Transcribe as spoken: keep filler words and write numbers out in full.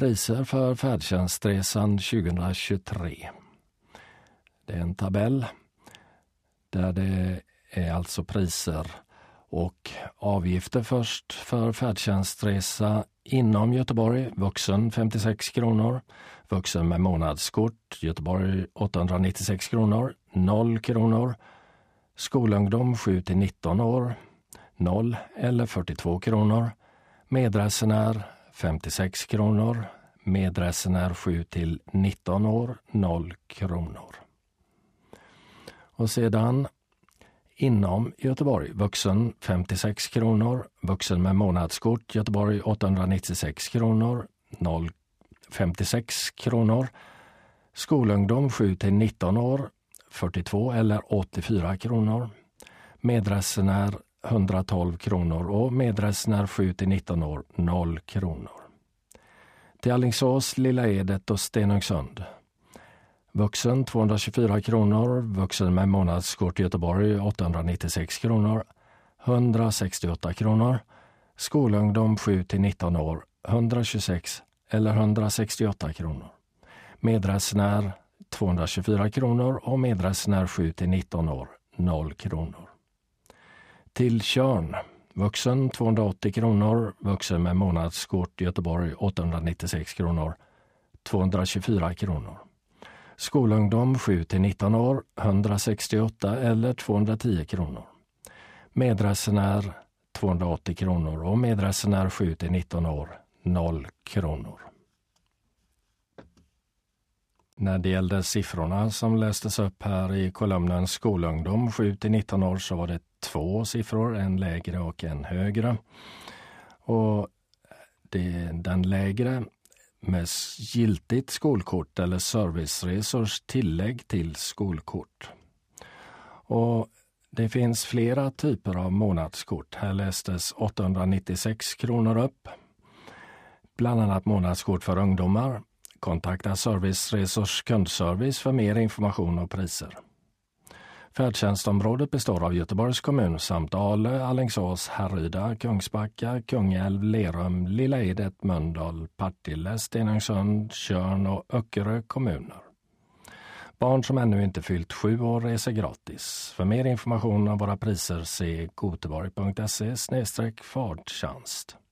Priser för färdtjänstresan tjugohundratjugotre. Det är en tabell där det är alltså priser och avgifter först för färdtjänstresa inom Göteborg. Vuxen femtiosex kronor. Vuxen med månadskort Göteborg åttahundranittiosex kronor. noll kronor. Skolungdom sju till nitton år. noll eller fyrtiotvå kronor. Medresenär femtiosex kronor. Medresenär sju till nitton år. noll kronor. Och sedan inom Göteborg, vuxen femtiosex kronor, vuxen med månadskort Göteborg åttahundranittiosex kronor, noll femtiosex kronor. Skolungdom sju till nitton år, fyrtiotvå eller åttiofyra kronor. Medresenär hundratolv kronor och medresenär sju till nitton år, noll kronor. Till Alingsås, Lilla Edet och Stenungsund. Vuxen tvåhundratjugofyra kronor, vuxen med månadskort Göteborg åttahundranittiosex kronor, hundrasextioåtta kronor. Skolungdom sju till nitton år, etthundratjugosex eller hundrasextioåtta kronor. Medresenär tvåhundratjugofyra kronor och medresenär sju till nitton år, noll kronor. Till Tjörn. Vuxen tvåhundraåttio kronor, vuxen med månadskort Göteborg åttahundranittiosex kronor, tvåhundratjugofyra kronor. Skolungdom sju till nitton år, etthundrasextioåtta eller tvåhundratio kronor. Medresenär tvåhundraåttio kronor och medresenär sju till nitton år, noll kronor. När det gällde siffrorna som lästes upp här i kolumnen skolungdom sju till nitton år så var det två siffror, en lägre och en högre. Och det, den lägre med giltigt skolkort eller serviceresors tillägg till skolkort. Och det finns flera typer av månadskort. Här lästes åttahundranittiosex kronor upp. Bland annat månadskort för ungdomar. Kontakta Serviceresors kundservice för mer information och priser. Färdtjänstområdet består av Göteborgs kommun samt Ale, Alingsås, Härryda, Kungsbacka, Kungälv, Lerum, Lilla Edet, Mölndal, Partille, Stenungsund, Tjörn och Öckerö kommuner. Barn som ännu inte fyllt sju år reser gratis. För mer information om våra priser se goteborg punkt se slash färdtjänst.